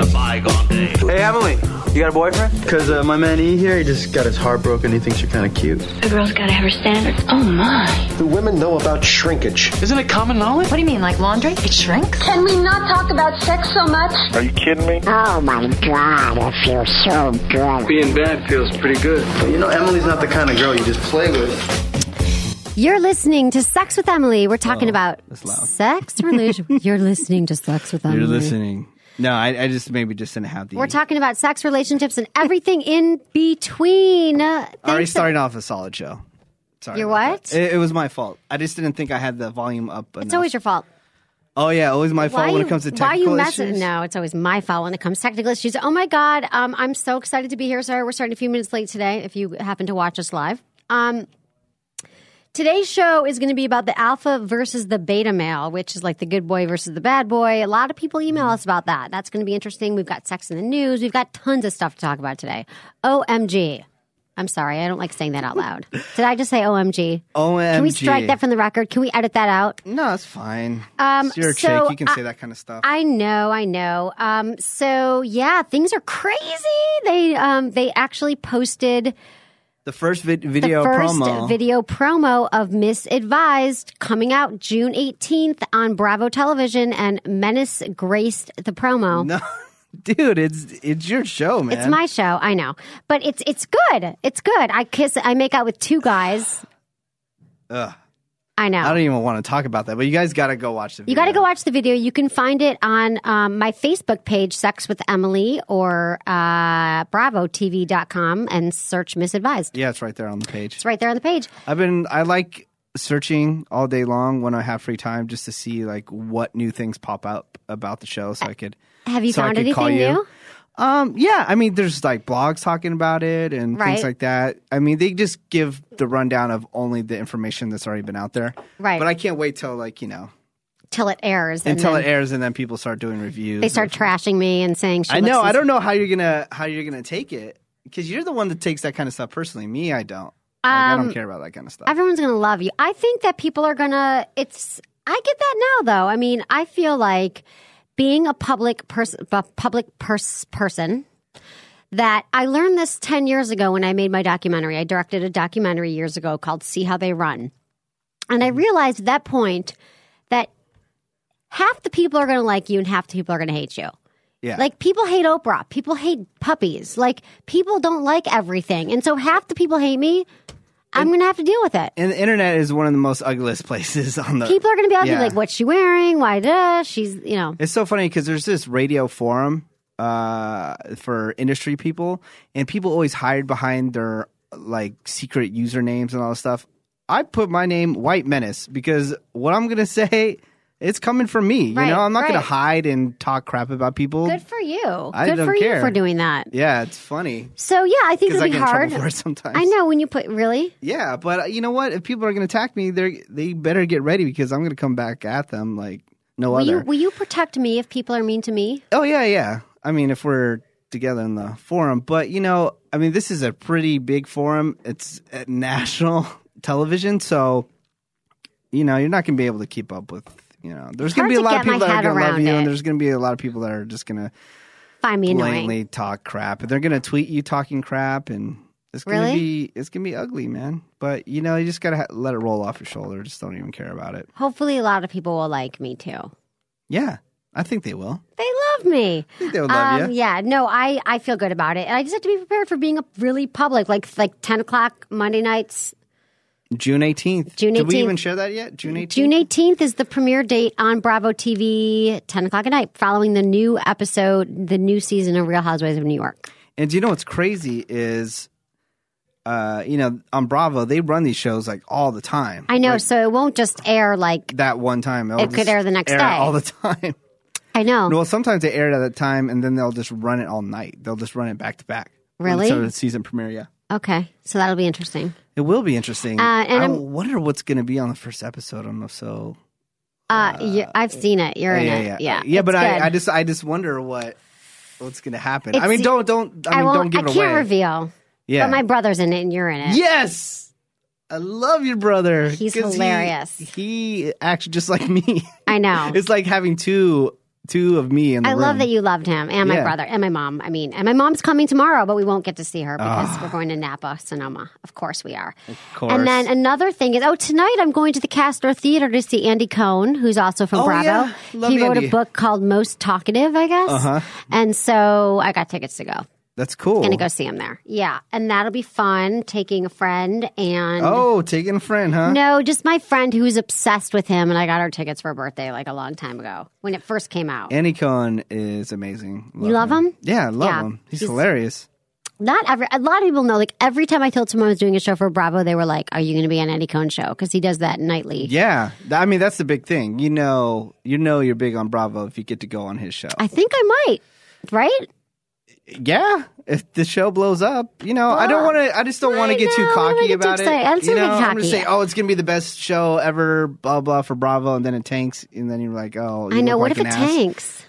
a bygone day. Hey, Emily, you got a boyfriend? Because my man E here, he just got his heart broken. He thinks you're kind of cute. A girl's got to have her standards. Oh, my. Do women know about shrinkage? Isn't it common knowledge? What do you mean, like laundry? It shrinks? Can we not talk about sex so much? Are you kidding me? Oh my God, it feels so good. Being bad feels pretty good. But you know, Emily's not the kind of girl you just play with. You're listening to Sex with Emily. We're talking about sex relation. You're listening to Sex with Emily. You're listening. No, I just maybe just didn't have the. We're talking about sex relationships and everything in between. Already starting off a solid show. Sorry. You're what? It was my fault. I just didn't think I had the volume up enough. It's always your fault. Oh, yeah, always my fault when it comes to technical issues? No, it's always my fault when it comes to technical issues. Oh, my God. I'm so excited to be here, sir. We're starting a few minutes late today, if you happen to watch us live. Today's show is going to be about the alpha versus the beta male, which is like the good boy versus the bad boy. A lot of people email us about that. That's going to be interesting. We've got sex in the news. We've got tons of stuff to talk about today. OMG. I'm sorry. I don't like saying that out loud. Did I just say OMG? OMG. Can we strike that from the record? Can we edit that out? No, it's fine. You're a chick. You can say that kind of stuff. I know. So, yeah, things are crazy. They actually posted the first video promo of Misadvised coming out June 18th on Bravo Television, and Menace graced the promo. No. Dude, it's your show, man. It's my show, I know. But it's good. It's good. I make out with two guys. Ugh. I know. I don't even want to talk about that, but you guys got to go watch the video. You got to go watch the video. You can find it on my Facebook page, Sex with Emily, or bravotv.com, and search Misadvised. Yeah, it's right there on the page. It's right there on the page. I like searching all day long when I have free time just to see like what new things pop up about the show so I could... Have you found anything new? Yeah, I mean, there's like blogs talking about it and things like that. I mean, they just give the rundown of only the information that's already been out there. Right. But I can't wait till till it airs. And then people start doing reviews. They start trashing me and saying I know. I don't know how you're gonna take it because you're the one that takes that kind of stuff personally. Me, I don't. I don't care about that kind of stuff. Everyone's gonna love you. I think that people are gonna. I get that now, though. I mean, I feel like being a public person, that I learned this 10 years ago when I made my documentary. I directed a documentary years ago called See How They Run. And I realized at that point that half the people are going to like you and half the people are going to hate you. Yeah. Like, people hate Oprah. People hate puppies. Like, people don't like everything. And so half the people hate me. I'm going to have to deal with it. And the internet is one of the most ugliest places on the... People are going to be ugly, like, what's she wearing? Why does she's, It's so funny because there's this radio forum for industry people, and people always hide behind their, like, secret usernames and all this stuff. I put my name, White Menace, because what I'm going to say... It's coming from me, I'm not going to hide and talk crap about people. Good for you. I don't care. You for doing that. Yeah, it's funny. So yeah, I think it'll be hard. I get in trouble for it sometimes. I know when you put really. Yeah, but you know what? If people are going to attack me, they better get ready because I'm going to come back at them like no other. Will you protect me if people are mean to me? Oh yeah. I mean, if we're together in the forum, but I mean, this is a pretty big forum. It's at national television, so you're not going to be able to keep up with. There's going to be a lot of people that are going to love you, and there's going to be a lot of people that are just going to find me blatantly annoying. Talk crap, and they're going to tweet you talking crap, and it's going to be ugly, man. But you just got to let it roll off your shoulder. Just don't even care about it. Hopefully, a lot of people will like me too. Yeah, I think they will. They love me. I think they would love you. Yeah, no, I feel good about it, and I just have to be prepared for being really public, like 10 o'clock Monday nights. June 18th. Did we even share that yet? June 18th? June 18th is the premiere date on Bravo TV, 10 o'clock at night, following the new episode, the new season of Real Housewives of New York. And do you know what's crazy is, on Bravo, they run these shows like all the time. I know, so it won't just air like... that one time. It could air the next day. All the time. I know. Well, sometimes they air it at that time, and then they'll just run it all night. They'll just run it back to back. Really? So the season premiere, yeah. Okay, so that'll be interesting. It will be interesting. And I wonder what's going to be on the first episode. I'm so. I've seen it. You're in it. Yeah. But I just wonder what's going to happen. I mean, don't give it away. I can't reveal. Yeah. But my brother's in it, and you're in it. Yes, I love your brother. He's hilarious. He acts just like me. I know. It's like having two two of me in the I room. love that you loved him and my Yeah. brother and my mom. I mean, and my mom's coming tomorrow, but we won't get to see her because we're going to Napa, Sonoma. Of course we are. Of course. And then another thing is, tonight I'm going to the Castro Theater to see Andy Cohen, who's also from Bravo. Yeah. Love He wrote Andy. a book called Most Talkative, I guess. Uh-huh. And so I got tickets to go. That's cool. Going to go see him there. Yeah. And that'll be fun, taking a friend and... Oh, taking a friend, huh? No, just my friend who's obsessed with him, and I got her tickets for her birthday like a long time ago when it first came out. Andy Cohen is amazing. You love him? Yeah, I love Yeah. him. He's hilarious. A lot of people know, like every time I told someone I was doing a show for Bravo, they were like, "Are you going to be on Andy Cohen's show?" Because he does that nightly. Yeah, I mean that's the big thing. You know you're big on Bravo if you get to go on his show. I think I might. Right? Yeah, if the show blows up, I don't want to. I just don't want to get too know, cocky I get too about it. excited. I'm so I'm cocky. gonna say, it's gonna be the best show ever, blah blah for Bravo, and then it tanks, and then you're like, oh, you I know. look What like if it an ass. tanks?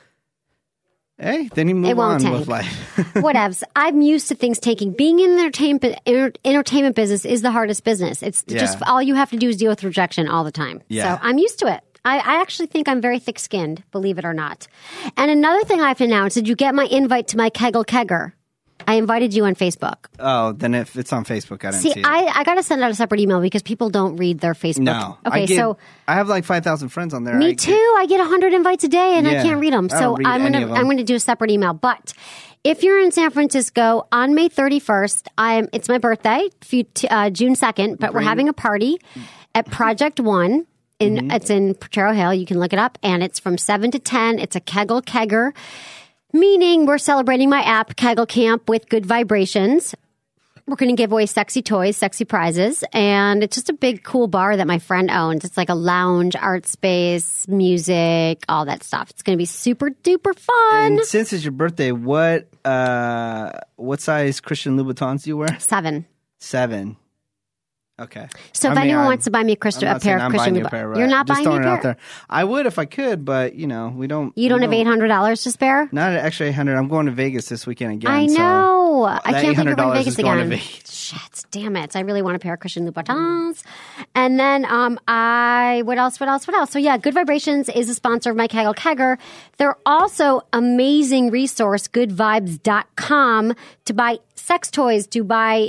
Hey, then you move It won't on tank. with life. Whatevs. I'm used to things tanking. Being in the entertainment business is the hardest business. It's just all you have to do is deal with rejection all the time. Yeah. So I'm used to it. I actually think I'm very thick-skinned, believe it or not. And another thing I have to announce, did you get my invite to my Kegel Kegger? I invited you on Facebook. Oh, then if it's on Facebook, I didn't See, see it. I got to send out a separate email because people don't read their Facebook. No. Okay, so I have like 5,000 friends on there. me too. I get 100 invites a day and I Yeah, can't read them. I So don't read any of them. I'm gonna do a separate email. But if you're in San Francisco on May 31st, it's my birthday, June 2nd. But we're having a party at Project One. It's in Potrero Hill. You can look it up, and it's from 7 to 10. It's a Kegel Kegger. Meaning we're celebrating my app, Kegel Camp, with good vibrations. We're going to give away sexy toys, sexy prizes, and it's just a big, cool bar that my friend owns. It's like a lounge, art space, music, all that stuff. It's going to be super duper fun. And since it's your birthday, what size Christian Louboutins do you wear? 7. 7. Okay. So if anyone wants to buy me a pair of Christian Louboutin, you're not just buying me a throwing it pair? out there. I would if I could, but we don't. You don't have $800 to spare? Not an extra 800. I'm going to Vegas this weekend again. I so know. I that can't believe we're going to $800 Vegas is going to again. Vegas. Shit, damn it. I really want a pair of Christian Louboutins. And then what else? So yeah, Good Vibrations is a sponsor of my Kegel Kegger. They're also amazing resource, goodvibes.com, to buy sex toys, to buy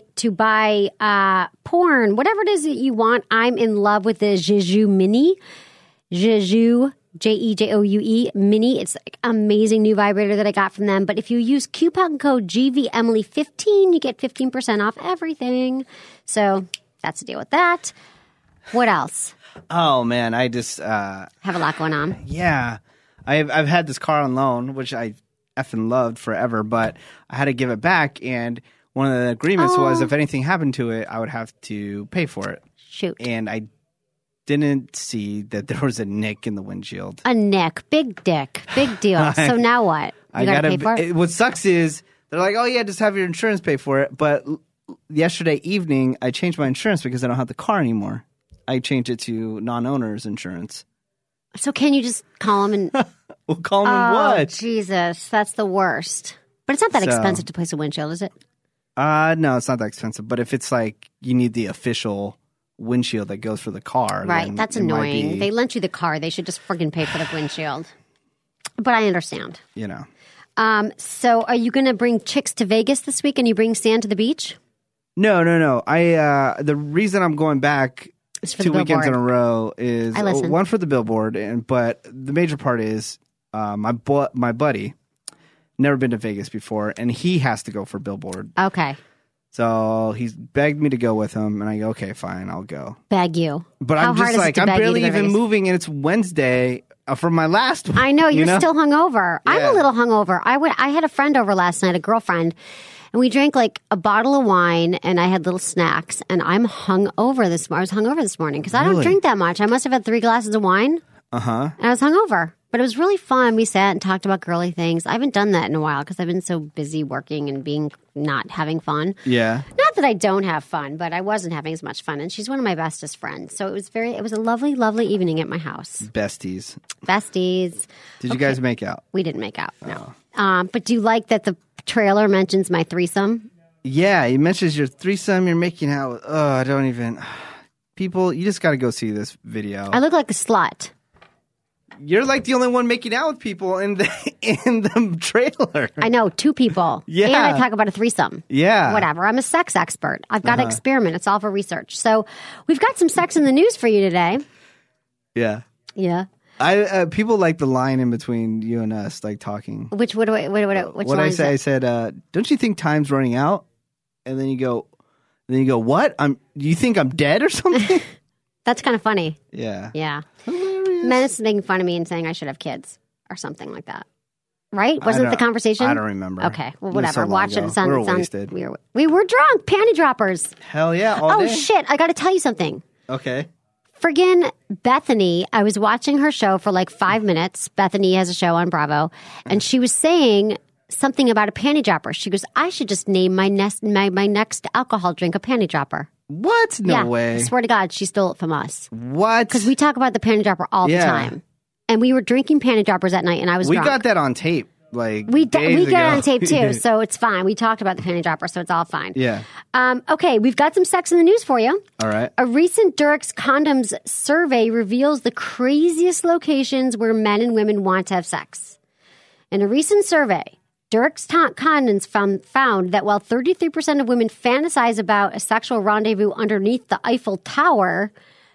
porn, whatever it is that you want. I'm in love with the Jeju Mini. Jeju, Jejoue Mini. It's like amazing new vibrator that I got from them. But if you use coupon code GVEmily15, you get 15% off everything. So that's the deal with that. What else? Oh man, I just Have a lot going on. yeah. I've had this car on loan, which I effing loved forever, but I had to give it back, and one of the agreements was if anything happened to it, I would have to pay for it. Shoot. And I didn't see that there was a nick in the windshield. A nick. Big dick. Big deal. So now what? You got to pay for it? What sucks is they're like, oh yeah, just have your insurance pay for it. But yesterday evening, I changed my insurance because I don't have the car anymore. I changed it to non-owner's insurance. So can you just call them and... We'll call them what? Jesus. That's the worst. But it's not that expensive to place a windshield, is it? No, it's not that expensive. But if it's like you need the official windshield that goes for the car, Right. then That's it might annoying. be, They lent you the car. They should just friggin' pay for the windshield. But I understand. So are you going to bring chicks to Vegas this week and you bring Stan to the beach? No. The reason I'm going back It's for 2 the weekends in a billboard. row is I listen. one for the billboard, but the major part is my buddy never been to Vegas before, and he has to go for billboard. Okay. So he's begged me to go with him, and I go, okay, fine, I'll go. Beg you. But How I'm hard just is it like, to I'm beg you to barely go to even Vegas? moving, and it's Wednesday from my last one. I know you're you still hungover. I'm Yeah. a little hungover. I had a friend over last night, a girlfriend, and we drank like a bottle of wine, and I had little snacks. And I'm hungover this. I was hungover this morning because I don't Really? drink that much. I must have had 3 glasses of wine. And I was hungover, but it was really fun. We sat and talked about girly things. I haven't done that in a while because I've been so busy working and not having fun. Yeah. Not that I don't have fun, but I wasn't having as much fun. And she's one of my bestest friends. So it was a lovely, lovely evening at my house. Besties. Besties. Did you guys make out? We didn't make out, no. But do you like that the trailer mentions my threesome? Yeah, he mentions your threesome you're making out with. Oh, I don't even. People, you just got to go see this video. I look like a slut. You're like the only one making out with people in the trailer. I know, 2 people. Yeah. And I talk about a threesome. Yeah. Whatever. I'm a sex expert. I've got to experiment. It's all for research. So we've got some sex in the news for you today. Yeah. Yeah. People like the line in between you and us, like talking. Which line I said, don't you think time's running out? And then you go, what? You think I'm dead or something? That's kind of funny. Yeah. Yeah. Menace making fun of me and saying I should have kids or something like that. Right? Wasn't it the conversation? I don't remember. Okay. Well, whatever. Watch it. We were wasted. We were drunk. Panty droppers. Hell yeah. All day. Shit. I got to tell you something. Okay. Friggin' Bethany, I was watching her show for like 5 minutes. Bethany has a show on Bravo. And she was saying something about a panty dropper. She goes, I should just name my next alcohol drink a panty dropper. What? No way. I swear to God, she stole it from us. What? Because we talk about the panty dropper all the time. And we were drinking panty droppers that night, and I was drunk. We got that on tape. Like we get ago. it on tape too, so it's fine. We talked about the panty dropper, so it's all fine. Yeah. Okay, we've got some sex in the news for you. All right. A recent Durex Condoms survey reveals the craziest locations where men and women want to have sex. In a recent survey, Durex condoms found that while 33% of women fantasize about a sexual rendezvous underneath the Eiffel Tower,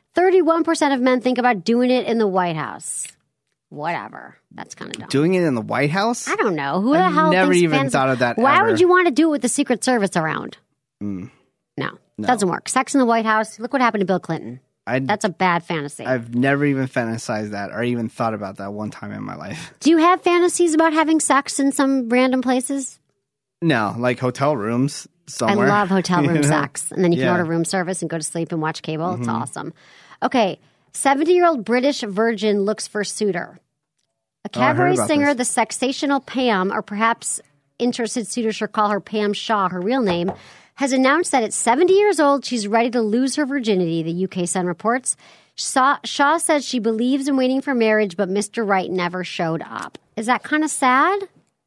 31% of men think about doing it in the White House. Whatever. That's kind of dumb. Doing it in the White House? I don't know. Who the hell never thinks even thought of that Why ever. would you want to do it with the Secret Service around? No. Doesn't work. Sex in the White House. Look what happened to Bill Clinton. That's a bad fantasy. I've never even fantasized that or even thought about that one time in my life. Do you have fantasies about having sex in some random places? No, like hotel rooms somewhere. I love hotel room You know? sex. And then you can Yeah. order room service and go to sleep and watch cable. It's awesome. Okay. 70-year-old British virgin looks for suitor. A cabaret singer, the sexational Pam, or perhaps interested suitors should call her Pam Shaw, her real name, has announced that at 70 years old, she's ready to lose her virginity, the UK Sun reports. Shaw says she believes in waiting for marriage, but Mr. Right never showed up. Is that kind of sad?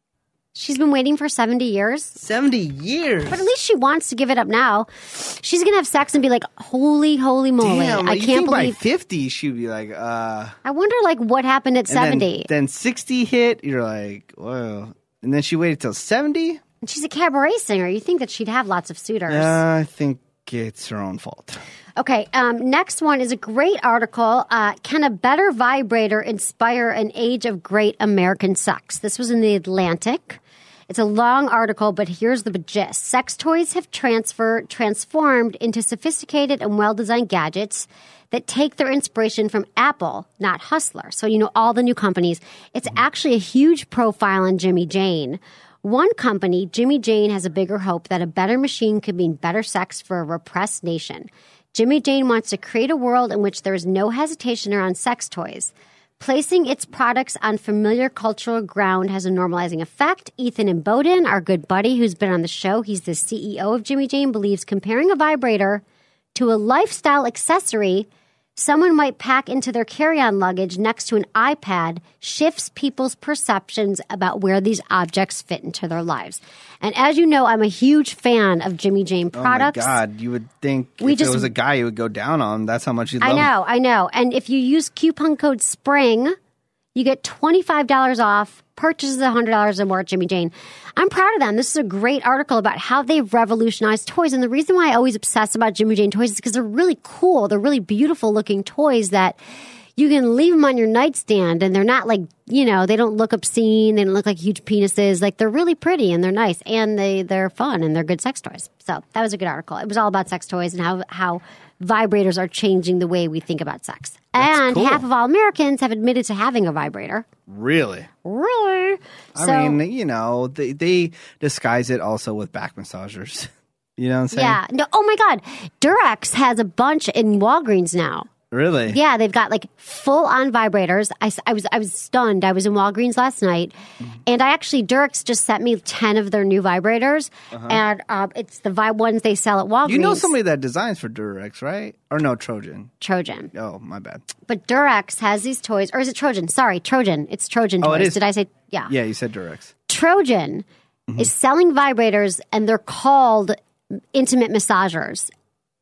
She's been waiting for 70 years. 70 years? But at least she wants to give it up now. She's going to have sex and be like, holy moly moly. Damn, I you can't think believe. by 50, she'd be like, I wonder like what happened at 70. Then 60 hit, you're like, whoa. And then she waited till 70? And she's a cabaret singer. You think that she'd have lots of suitors. I think it's her own fault. Okay, next one is a great article. Can a better vibrator inspire an age of great American sex? This was in The Atlantic. It's a long article, but here's the gist. Sex toys have transformed into sophisticated and well-designed gadgets that take their inspiration from Apple, not Hustler. So, you know, all the new companies. It's actually a huge profile on Jimmy Jane. One company, Jimmy Jane, has a bigger hope that a better machine could mean better sex for a repressed nation. Jimmy Jane wants to create a world in which there is no hesitation around sex toys. Placing its products on familiar cultural ground has a normalizing effect. Ethan and Bowden, our good buddy who's been on the show, he's the CEO of Jimmy Jane, believes comparing a vibrator to a lifestyle accessory someone might pack into their carry-on luggage next to an iPad shifts people's perceptions about where these objects fit into their lives. And as you know, I'm a huge fan of Jimmy Jane products. Oh my God, you would think if it was a guy, you would go down on him. That's how much you love him. I know. And if you use coupon code SPRING, you get $25 off purchases $100 or more at Jimmy Jane. I'm proud of them. This is a great article about how they've revolutionized toys. And the reason why I always obsess about Jimmy Jane toys is because they're really cool. They're really beautiful looking toys that you can leave them on your nightstand and they're not like, you know, they don't look obscene. They don't look like huge penises. Like they're really pretty and they're nice and they're fun and they're good sex toys. So that was a good article. It was all about sex toys and how vibrators are changing the way we think about sex. And cool. Half of all Americans have admitted to having a vibrator. Really? Really? I mean, you know, they disguise it also with back massagers. You know what I'm saying? Yeah. No. Oh my God. Durex has a bunch in Walgreens now. Really? Yeah, they've got like full on vibrators. I was stunned. I was in Walgreens last night, and Durex just sent me 10 of their new vibrators, and it's the ones they sell at Walgreens. You know somebody that designs for Durex, right? Or no, Trojan. Trojan. Oh, my bad. But Durex has these toys, or is it Trojan? Sorry, Trojan. It's Trojan toys. Oh, it is. Did I say? Yeah. Yeah, you said Durex. Trojan is selling vibrators, and they're called intimate massagers.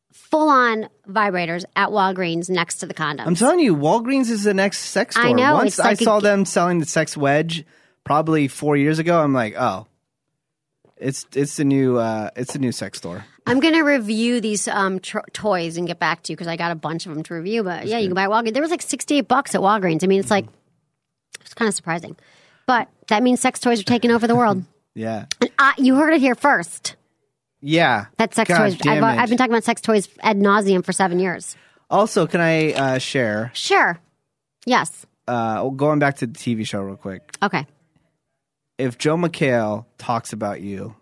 full-on vibrators at Walgreens next to the condoms. I'm telling you, Walgreens is the next sex store. I know. Once it's like I saw them selling the sex wedge probably 4 years ago, I'm like, oh, it's the new sex store. I'm going to review these toys and get back to you because I got a bunch of them to review. But yeah, you can buy at Walgreens. There was like $68 at Walgreens. I mean, it's like, it's kind of surprising. But that means sex toys are taking over the world. Yeah. And you heard it here first. Yeah. That sex God toys. damn I've been talking about sex toys ad nauseum for 7 years. Also, can I share? Sure. Yes. Going back to the TV show real quick. Okay. If Joe McHale talks about you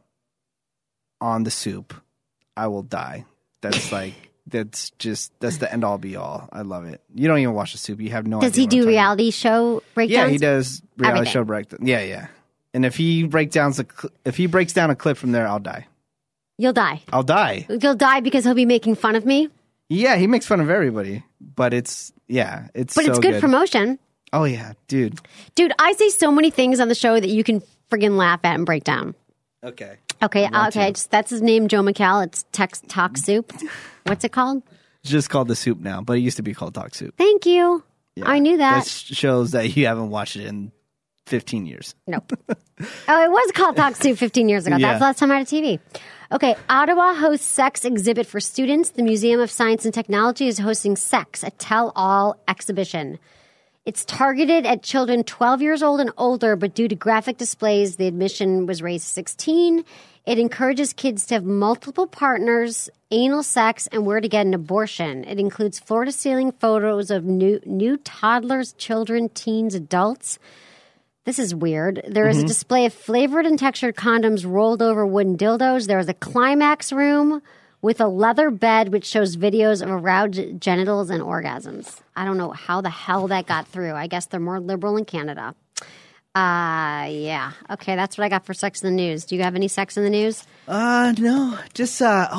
on The Soup, I will die. That's like, that's the end all be all. I love it. You don't even watch The Soup. You have no idea. Does he do reality show breakdowns? Yeah, he does reality Everything. show breakdowns. Yeah. And if he breaks down a clip from there, I'll die. You'll die. I'll die. You'll die because he'll be making fun of me. Yeah, he makes fun of everybody, but it's But so it's good promotion. Oh yeah, dude. Dude, I say so many things on the show that you can friggin' laugh at and break down. Okay. Okay. That's his name, Joe McHale. It's Talk Soup. What's it called? It's just called The Soup now, but it used to be called Talk Soup. Thank you. Yeah. I knew that. That shows that you haven't watched it in 15 years. Nope. Oh, it was called Talk Soup 15 years ago. Yeah. That's the last time I had a TV. Okay, Ottawa hosts sex exhibit for students. The Museum of Science and Technology is hosting Sex, a tell-all exhibition. It's targeted at children 12 years old and older, but due to graphic displays, the admission was raised to 16. It encourages kids to have multiple partners, anal sex, and where to get an abortion. It includes floor-to-ceiling photos of new toddlers, children, teens, adults. This is weird. There is a display of flavored and textured condoms, rolled over wooden dildos. There is a climax room with a leather bed which shows videos of aroused genitals and orgasms. I don't know how the hell that got through. I guess they're more liberal in Canada. Yeah. Okay, that's what I got for Sex in the News. Do you have any Sex in the News? No. Just the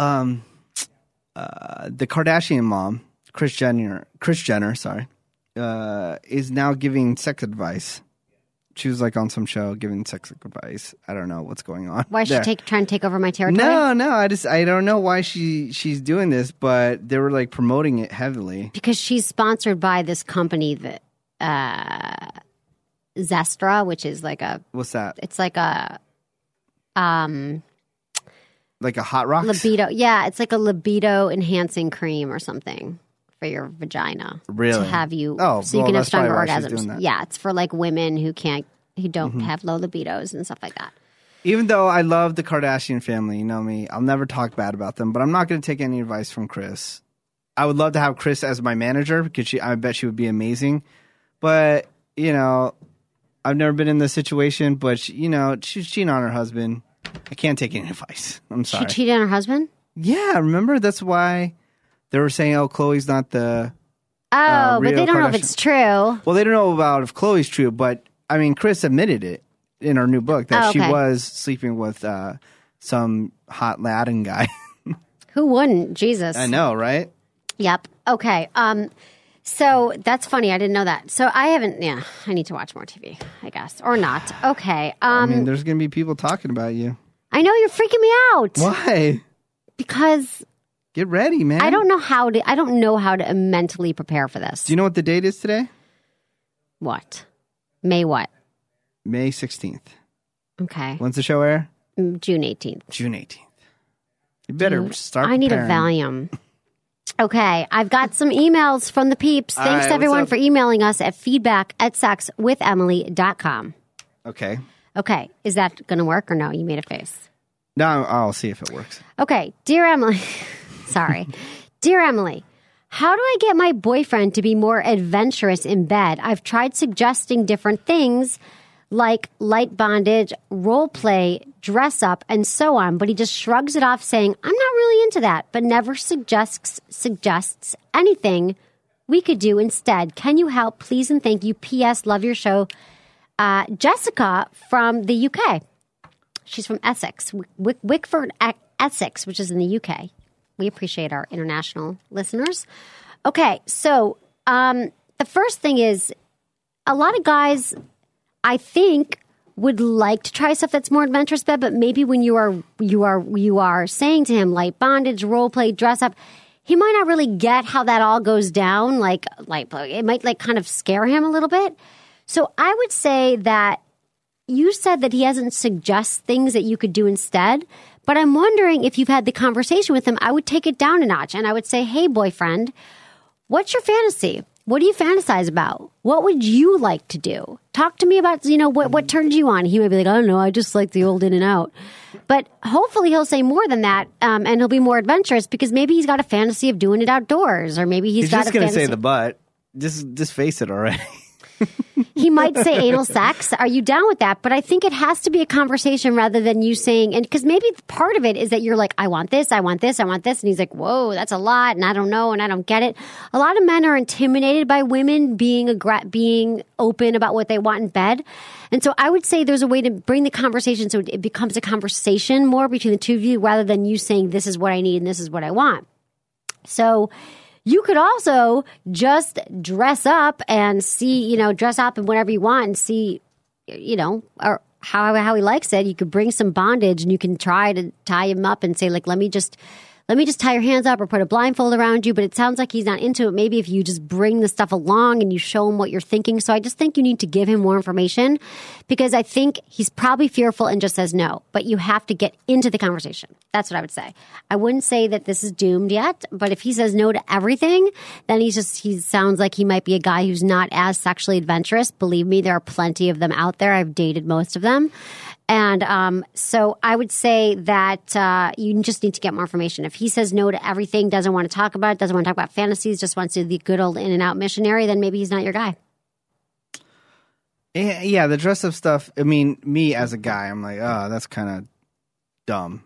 Kardashian mom, Kris Jenner, sorry, is now giving sex advice. She was like on some show giving sex advice. I don't know what's going on. Why is she trying to take over my territory? No. I don't know why she's doing this, but they were like promoting it heavily Because she's sponsored by this company that Zestra, which is like a what's that? It's like a Like a Hot Rocks? libido. Yeah, it's like a libido enhancing cream or something for your vagina. Really? To have you Oh, so you well, can have that's probably stronger why she's doing orgasms. that. Yeah, it's for like women who don't have low libidos and stuff like that. Even though I love the Kardashian family, you know me, I'll never talk bad about them, but I'm not going to take any advice from Kris. I would love to have Kris as my manager because I bet she would be amazing. But, you know, I've never been in this situation, but, she's cheating on her husband. I can't take any advice. I'm sorry. She cheated on her husband? Yeah, remember? That's why they were saying, oh, Khloe's not the Oh, but real they don't know if Kardashian. it's true. Well, they don't know about if Khloe's true, but, I mean, Kris admitted it in her new book that she was sleeping with some hot Latin guy. Who wouldn't? Jesus. I know, right? Yep. Okay. So that's funny. I didn't know that. So I need to watch more TV, I guess. Or not. Okay. I mean, there's going to be people talking about you. I know you're freaking me out. Why? Because Get ready, man. I don't know how to mentally prepare for this. Do you know what the date is today? What? May what? May 16th. Okay. When's the show air? June 18th. June 18th. You better start I need a preparing. Valium. Okay, I've got some emails from the peeps. Thanks right, to everyone what's up? for emailing us at feedback@sexwithemily.com. Okay. Okay, is that going to work or no? You made a face. No, I'll see if it works. Okay, dear Emily. Sorry. Dear Emily, how do I get my boyfriend to be more adventurous in bed? I've tried suggesting different things like light bondage, role play, dress up, and so on, but he just shrugs it off saying, I'm not really into that, but never suggests anything we could do instead. Can you help? Please and thank you. P.S. Love your show. Jessica from the UK. She's from Essex, Wickford, Essex, which is in the UK. We appreciate our international listeners. Okay, so the first thing is a lot of guys, I think, would like to try stuff that's more adventurous, but maybe when you are saying to him light bondage, role play, dress up, he might not really get how that all goes down. Like it might like kind of scare him a little bit. So I would say that you said that he hasn't suggested things that you could do instead, but I'm wondering if you've had the conversation with him. I would take it down a notch and I would say, hey, boyfriend, what's your fantasy? What do you fantasize about? What would you like to do? Talk to me about, what turns you on. He might be like, I don't know, I just like the old in and out. But hopefully he'll say more than that, and he'll be more adventurous because maybe he's got a fantasy of doing it outdoors, or maybe he's got just a going to fantasy. say the butt. Just face it already. He might say anal sex. Are you down with that? But I think it has to be a conversation rather than you saying, and because maybe part of it is that you're like, I want this, I want this, I want this. And he's like, whoa, that's a lot. And I don't know. And I don't get it. A lot of men are intimidated by women being open about what they want in bed. And so I would say there's a way to bring the conversation so it becomes a conversation more between the two of you rather than you saying, this is what I need and this is what I want. So you could also just dress up and see, dress up in whatever you want and see, or how he likes it. You could bring some bondage and you can try to tie him up and say, like, let me just tie your hands up or put a blindfold around you. But it sounds like he's not into it. Maybe if you just bring the stuff along and you show him what you're thinking. So I just think you need to give him more information because I think he's probably fearful and just says no. But you have to get into the conversation. That's what I would say. I wouldn't say that this is doomed yet. But if he says no to everything, then he sounds like he might be a guy who's not as sexually adventurous. Believe me, there are plenty of them out there. I've dated most of them. And so I would say that you just need to get more information. If he says no to everything, doesn't want to talk about it, doesn't want to talk about fantasies, just wants to do the good old in and out missionary, then maybe he's not your guy. Yeah, the dress up stuff. I mean, me as a guy, I'm like, oh, that's kind of dumb,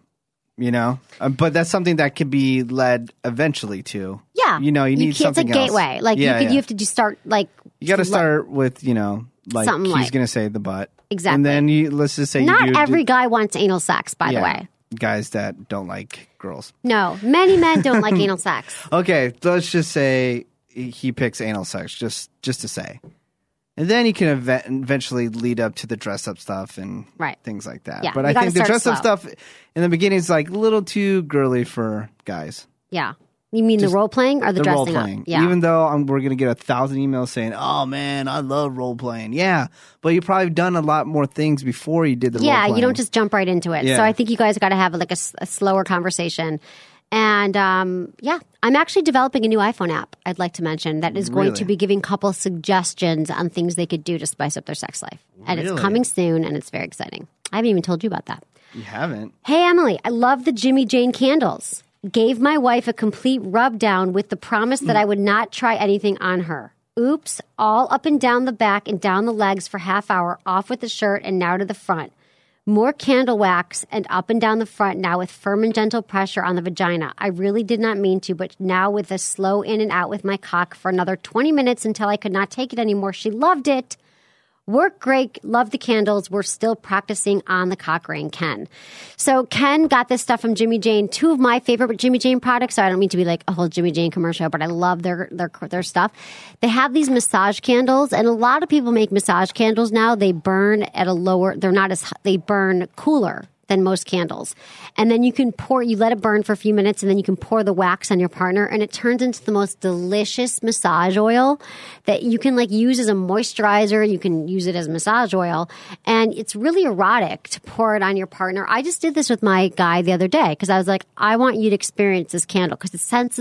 But that's something that could be led eventually to. Yeah, you need something else. It's a gateway. Like you have to just start like. You got to start with like something he's going to say the butt. Exactly. And then let's just say not every guy wants anal sex, by the way. Guys that don't like girls. No, many men don't like anal sex. Okay, let's just say he picks anal sex, just to say. And then you can eventually lead up to the dress up stuff and things like that. Yeah, but I think the dress up stuff in the beginning is like a little too girly for guys. Yeah. You mean just the role playing or the dressing up? Yeah. Even though we're going to get 1,000 emails saying, oh man, I love role playing. Yeah. But you've probably done a lot more things before you did the role playing. Yeah, you don't just jump right into it. Yeah. So I think you guys got to have like a slower conversation. And I'm actually developing a new iPhone app I'd like to mention that is going to be giving couples suggestions on things they could do to spice up their sex life. And it's coming soon and it's very exciting. I haven't even told you about that. You haven't? Hey, Emily, I love the Jimmy Jane candles. Gave my wife a complete rub down with the promise that I would not try anything on her. Oops, all up and down the back and down the legs for half hour, off with the shirt and now to the front. More candle wax and up and down the front now with firm and gentle pressure on the vagina. I really did not mean to, but now with a slow in and out with my cock for another 20 minutes until I could not take it anymore. She loved it. Work great. Love the candles. We're still practicing on the cock ring, Ken. So Ken got this stuff from Jimmy Jane. Two of my favorite Jimmy Jane products. So I don't mean to be like a whole Jimmy Jane commercial, but I love their stuff. They have these massage candles, and a lot of people make massage candles now. They burn at a lower. They burn cooler than most candles. And then you let it burn for a few minutes, and then you can pour the wax on your partner, and it turns into the most delicious massage oil that you can use as a moisturizer. You can use it as massage oil, and it's really erotic to pour it on your partner. I just did this with my guy the other day because I was like, I want you to experience this candle because the scent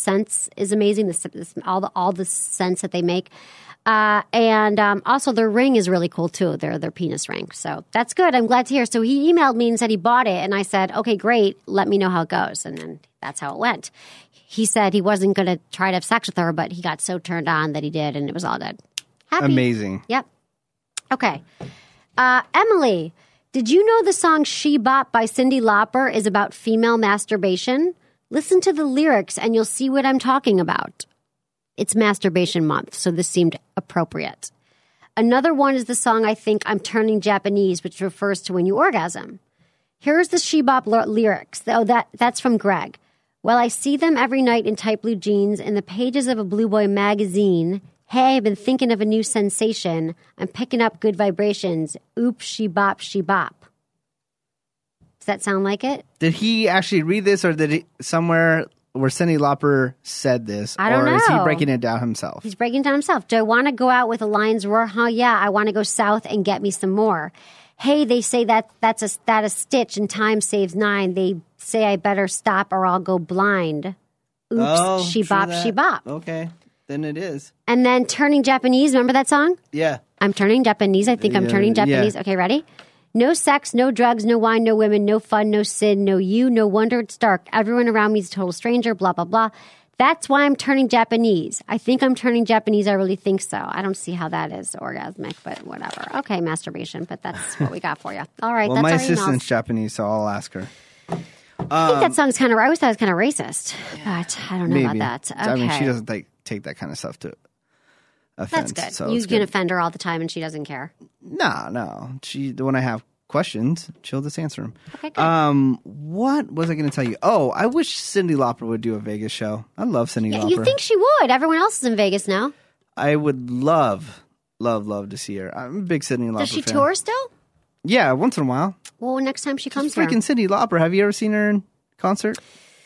is amazing. All the scents that they make. And also their ring is really cool too. Their penis ring. So that's good. I'm glad to hear. So he emailed me and said he bought it. And I said, okay, great. Let me know how it goes. And then that's how it went. He said he wasn't going to try to have sex with her, but he got so turned on that he did. And it was all good. Happy. Amazing. Yep. Okay. Emily, did you know the song She Bop by Cyndi Lauper is about female masturbation? Listen to the lyrics and you'll see what I'm talking about. It's masturbation month, so this seemed appropriate. Another one is the song I Think I'm Turning Japanese, which refers to when you orgasm. Here's the She Bop lyrics. Oh, that's from Greg. Well, I see them every night in tight blue jeans in the pages of a Blue Boy magazine. Hey, I've been thinking of a new sensation. I'm picking up good vibrations. Oops, she bop, she bop. Does that sound like it? Did he actually read this, or did he somewhere where Cyndi Lauper said this? I don't know. Or is he breaking it down himself? He's breaking it down himself. Do I want to go out with a lion's roar? Huh? Yeah, I want to go south and get me some more. Hey, they say that's a stitch and time saves 9. They say I better stop or I'll go blind. Oops, she bop, she bop. Okay, then it is. And then Turning Japanese. Remember that song? Yeah. I'm turning Japanese. I think I'm turning Japanese. Yeah. Okay, ready? No sex, no drugs, no wine, no women, no fun, no sin, no you, no wonder it's dark. Everyone around me is a total stranger, blah, blah, blah. That's why I'm turning Japanese. I think I'm turning Japanese. I really think so. I don't see how that is orgasmic, but whatever. Okay, masturbation, but that's what we got for you. All right, Well, that's my our assistant's emails. Japanese, so I'll ask her. I think that song's kind of, I always thought it was kind of racist, but I don't know Maybe. about that. Okay. I mean, she doesn't take that kind of stuff to offense. That's good. So You it's can good. offend her all the time and she doesn't care. No. When I have questions, she'll just answer them. Okay, good. What was I going to tell you? Oh, I wish Cyndi Lauper would do a Vegas show. I love Cyndi Lauper. You think she would? Everyone else is in Vegas now. I would love to see her. I'm a big Cyndi Lauper Does she fan. tour still? Yeah, once in a while. Well, next time she comes here. Freaking Cyndi Lauper. Have you ever seen her in concert?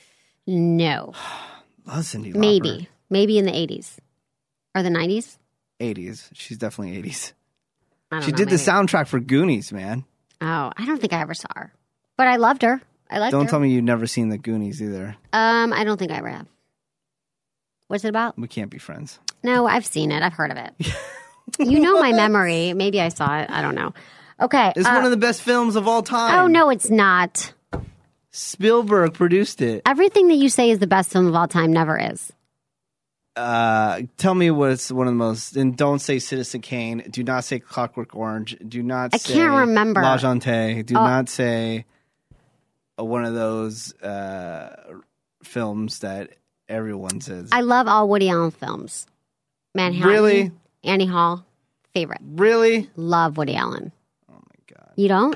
No. Love Cyndi Lauper. Maybe in the 80s or the 90s. 80s. She's definitely 80s. I don't She know, did the maybe. soundtrack for Goonies, man. Oh, I don't think I ever saw her, but I loved her. I liked her. Don't tell me you've never seen the Goonies either. I don't think I ever have. What's it about? We can't be friends. No, I've seen it. I've heard of it. You know my memory. Maybe I saw it. I don't know. Okay. It's one of the best films of all time. Oh, no, it's not. Spielberg produced it. Everything that you say is the best film of all time never is. Tell me what's one of the most. And don't say Citizen Kane. Do not say Clockwork Orange. Do not say can't remember. La Gente. Do not say one of those films that everyone says. I love all Woody Allen films. Manhattan. Really? Annie Hall. Favorite. Really? Love Woody Allen. Oh my God. You don't?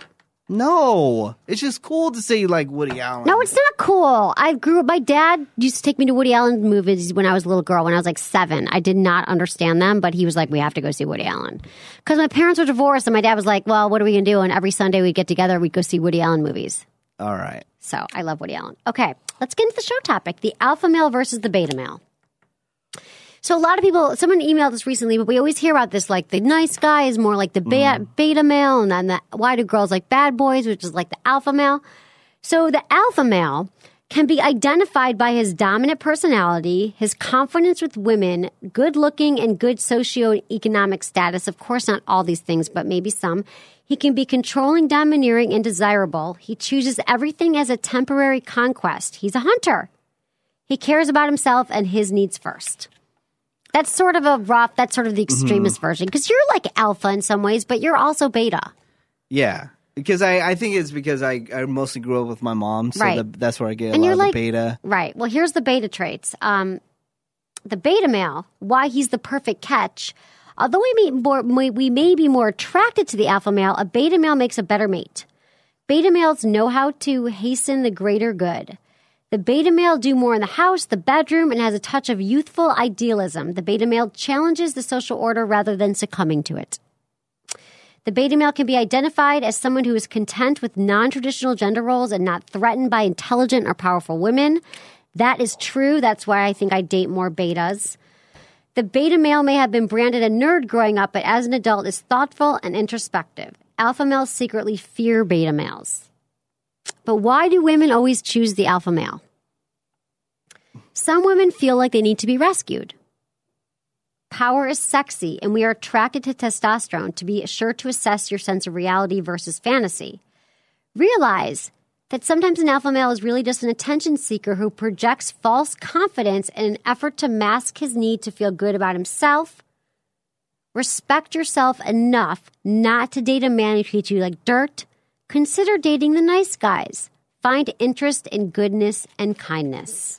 No. It's just cool to say you like Woody Allen. No, it's not cool. I grew up, my dad used to take me to Woody Allen movies when I was a little girl, when I was like 7. I did not understand them, but he was like, we have to go see Woody Allen. Because my parents were divorced, and my dad was like, well, what are we going to do? And every Sunday we'd get together, we'd go see Woody Allen movies. All right. So I love Woody Allen. Okay, let's get into the show topic, the alpha male versus the beta male. So a lot of people, someone emailed us recently, but we always hear about this, like the nice guy is more like the beta male, and then why do girls like bad boys, which is like the alpha male. So the alpha male can be identified by his dominant personality, his confidence with women, good looking, and good socioeconomic status. Of course, not all these things, but maybe some. He can be controlling, domineering, and desirable. He chooses everything as a temporary conquest. He's a hunter. He cares about himself and his needs first. That's sort of that's sort of the extremist version. Because you're like alpha in some ways, but you're also beta. Yeah. Because I think it's because I mostly grew up with my mom, so Right. that's where I get And a you're lot of like- the beta. Right. Well, here's the beta traits. The beta male, why he's the perfect catch. Although we may be more attracted to the alpha male, a beta male makes a better mate. Beta males know how to hasten the greater good. The beta male do more in the house, the bedroom, and has a touch of youthful idealism. The beta male challenges the social order rather than succumbing to it. The beta male can be identified as someone who is content with non-traditional gender roles and not threatened by intelligent or powerful women. That is true. That's why I think I date more betas. The beta male may have been branded a nerd growing up, but as an adult is thoughtful and introspective. Alpha males secretly fear beta males. But why do women always choose the alpha male? Some women feel like they need to be rescued. Power is sexy, and we are attracted to testosterone to be sure to assess your sense of reality versus fantasy. Realize that sometimes an alpha male is really just an attention seeker who projects false confidence in an effort to mask his need to feel good about himself. Respect yourself enough not to date a man who treats you like dirt. Consider dating the nice guys. Find interest in goodness and kindness.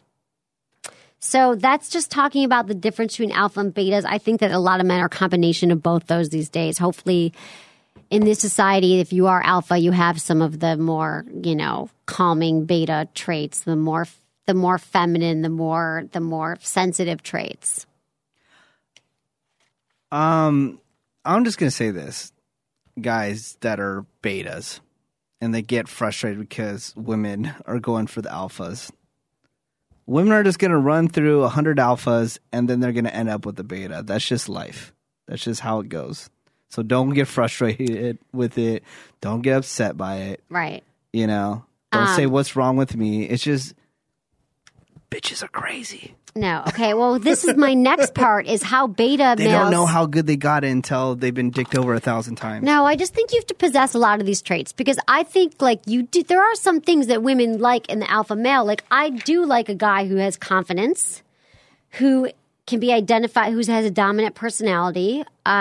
So that's just talking about the difference between alpha and betas. I think that a lot of men are a combination of both those these days. Hopefully, in this society, if you are alpha, you have some of the more, calming beta traits, the more feminine, the more sensitive traits. I'm just going to say this. Guys that are betas and they get frustrated because women are going for the alphas. Women are just going to run through 100 alphas and then they're going to end up with the beta. That's just life. That's just how it goes. So don't get frustrated with it. Don't get upset by it. Right. You know, don't say what's wrong with me. It's just bitches are crazy. No. Okay. Well, this is my next part is how beta They males. don't know how good they got it until they've been dicked over 1,000 times. No, I just think you have to possess a lot of these traits because I think like you do. There are some things that women like in the alpha male. Like I do like a guy who has confidence, who can be identified, who has a dominant personality.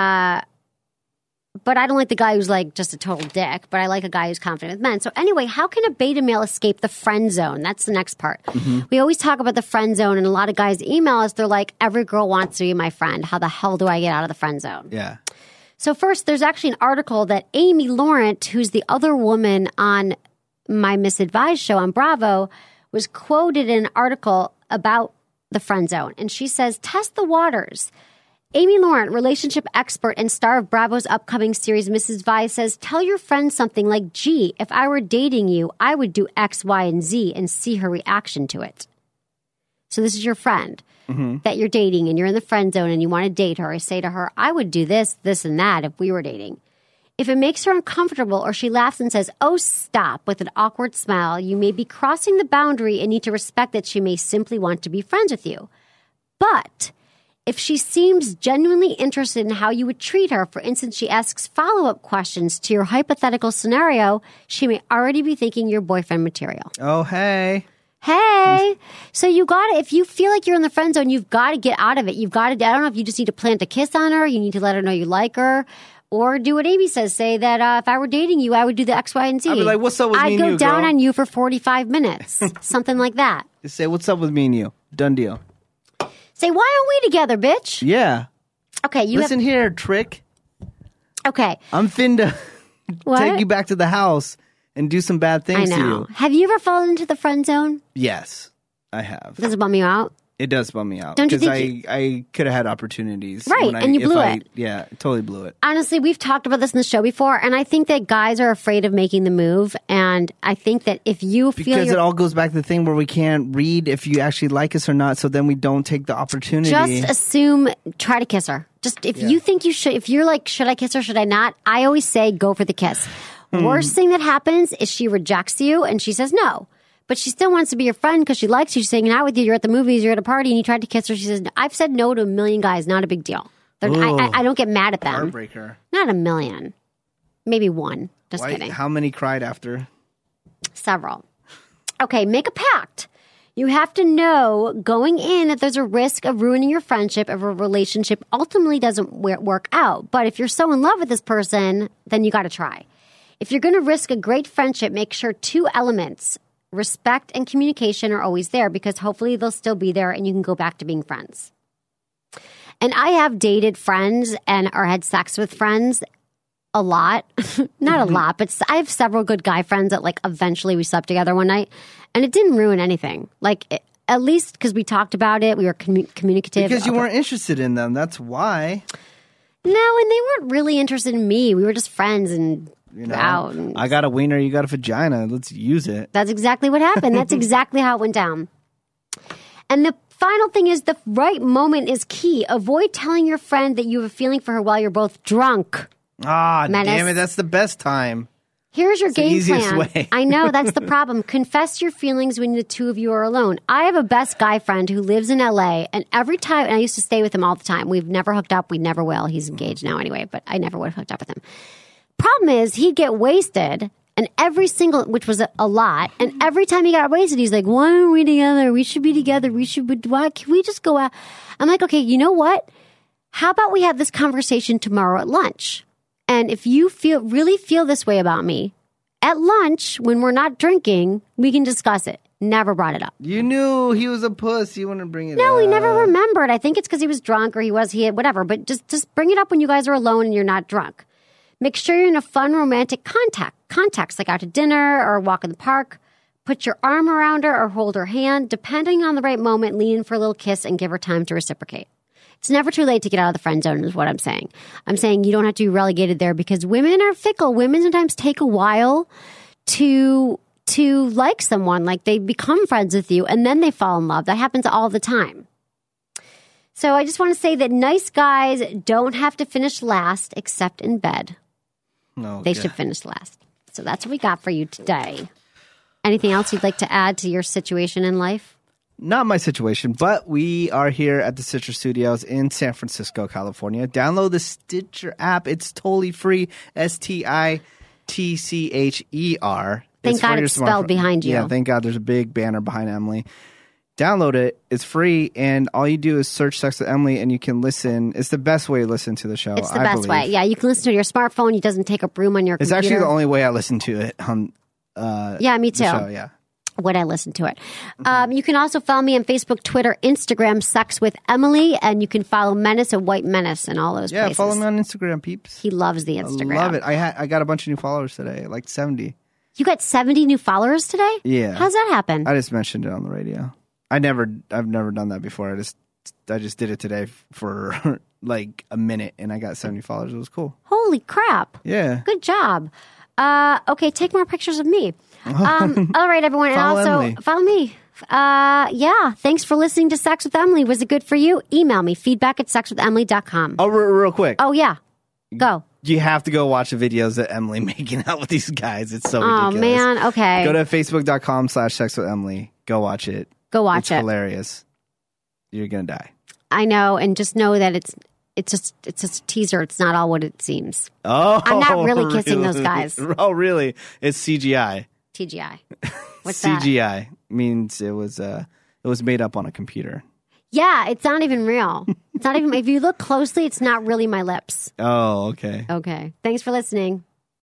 But I don't like the guy who's like just a total dick, but I like a guy who's confident with men. So anyway, how can a beta male escape the friend zone? That's the next part. We always talk about the friend zone, and a lot of guys email us. They're like, every girl wants to be my friend. How the hell do I get out of the friend zone? Yeah. So first, there's actually an article that Amy Laurent, who's the other woman on my Misadvised show on Bravo, was quoted in an article about the friend zone. And she says, test the waters. Amy Laurent, relationship expert and star of Bravo's upcoming series, Mrs. Vi, says, tell your friend something like, gee, if I were dating you, I would do X, Y, and Z and see her reaction to it. So this is your friend that you're dating and you're in the friend zone and you want to date her. I say to her, I would do this, this, and that if we were dating. If it makes her uncomfortable or she laughs and says, oh, stop, with an awkward smile, you may be crossing the boundary and need to respect that she may simply want to be friends with you. But if she seems genuinely interested in how you would treat her, for instance, she asks follow-up questions to your hypothetical scenario, she may already be thinking you're boyfriend material. Oh, hey. Hey, so you got to, if you feel like you're in the friend zone, you've got to get out of it. You've got to, I don't know if you just need to plant a kiss on her, you need to let her know you like her, or do what Amy says, say that if I were dating you, I would do the X, Y, and Z. I'd be like, what's up with me I'd and go you, down girl? on you for 45 minutes, something like that. Just say, what's up with me and you? Done deal. Say, why aren't we together, bitch? Yeah. Okay, you Listen here, trick. Okay. I'm finna What? take you back to the house and do some bad I things to know. you. Have you ever fallen into the friend zone? Yes, I have. Does it bum you out? It does bum me out. Don't you Because think I could have had opportunities. Right, when and you if blew it. Yeah, totally blew it. Honestly, we've talked about this in the show before, and I think that guys are afraid of making the move. And I think that if you feel Because it all goes back to the thing where we can't read if you actually like us or not, so then we don't take the opportunity. just assume, try to kiss her. Just if you think you should, if you're like, should I kiss her? Should I not? I always say go for the kiss. Worst thing that happens is she rejects you and she says no. But she still wants to be your friend because she likes you. She's hanging out with you. You're at the movies. You're at a party, and you tried to kiss her. She says, no. I've said no to a million guys. Not a big deal. I don't get mad at them. Heartbreaker. Not a million. Maybe one. Just kidding. How many cried after? Several. Okay, make a pact. You have to know going in that there's a risk of ruining your friendship if a relationship ultimately doesn't work out. But if you're so in love with this person, then you got to try. If you're going to risk a great friendship, make sure two elements, respect and communication, are always there because hopefully they'll still be there and you can go back to being friends. And I have dated friends or had sex with friends a lot. Not a lot, but I have several good guy friends that like eventually we slept together one night and it didn't ruin anything. Like at least because we talked about it, we were communicative. Because you weren't interested in them. That's why. No, and they weren't really interested in me. We were just friends and out. And I got a wiener, you got a vagina. Let's use it. that's exactly what happened. That's exactly how it went down. And the final thing is the right moment is key. Avoid telling your friend that you have a feeling for her while you're both drunk. Ah, Menace. damn it. That's the best time. Here's your the game easiest plan. way. I know, that's the problem. Confess your feelings when the two of you are alone. I have a best guy friend who lives in LA, and every time, and I used to stay with him all the time. We've never hooked up. We never will. He's engaged now anyway, but I never would have hooked up with him. Problem is, he'd get wasted, and every single, which was a lot, and every time he got wasted, he's like, why aren't we together? We should be together. Why can't we just go out? I'm like, okay, you know what? How about we have this conversation tomorrow at lunch? And if you really feel this way about me, at lunch, when we're not drinking, we can discuss it. Never brought it up. You knew he was a puss. You wouldn't bring it up. No, he never remembered. I think it's because he was drunk or he had whatever. But just bring it up when you guys are alone and you're not drunk. Make sure you're in a fun, romantic context, like out to dinner or a walk in the park. Put your arm around her or hold her hand. Depending on the right moment, lean in for a little kiss and give her time to reciprocate. It's never too late to get out of the friend zone is what I'm saying. I'm saying you don't have to be relegated there because women are fickle. Women sometimes take a while to like someone. Like they become friends with you and then they fall in love. That happens all the time. So I just want to say that nice guys don't have to finish last except in bed. No, They should finish last. So that's what we got for you today. Anything else you'd like to add to your situation in life? Not my situation, but we are here at the Stitcher Studios in San Francisco, California. Download the Stitcher app. It's totally free. STITCHER. Thank God it's spelled behind you. Yeah, thank God there's a big banner behind Emily. Download it. It's free, and all you do is search Sex with Emily, and you can listen. It's the best way to listen to the show. It's the best way. Yeah, you can listen to your smartphone. It doesn't take up room on your computer. It's actually the only way I listen to it on yeah, me too. the show, yeah. When I listen to it. You can also follow me on Facebook, Twitter, Instagram, Sex with Emily, and you can follow Menace and White Menace and all those places. Yeah, follow me on Instagram, peeps. He loves the Instagram. I love it. I got a bunch of new followers today, like 70. You got 70 new followers today? Yeah. How's that happen? I just mentioned it on the radio. I've never done that before. I just did it today for like a minute, and I got 70 followers. It was cool. Holy crap. Yeah. Good job. Okay, take more pictures of me. All right, everyone. And Follow also, Emily. follow me. Yeah, thanks for listening to Sex with Emily. Was it good for you? Email me, feedback@sexwithemily.com. Oh, real quick. Oh, yeah. Go. You have to go watch the videos of Emily making out with these guys. It's so ridiculous. Oh, man. Okay. Go to facebook.com/sexwithemily. Go watch it. Go watch It's it. hilarious. You're going to die. I know, and just know that it's just a teaser. It's not all what it seems. Oh, I'm not really kissing those guys. Oh, really? It's CGI. TGI. What's that? CGI means it was made up on a computer. Yeah, it's not even real. It's not even. If you look closely, it's not really my lips. Oh, okay. Okay. Thanks for listening.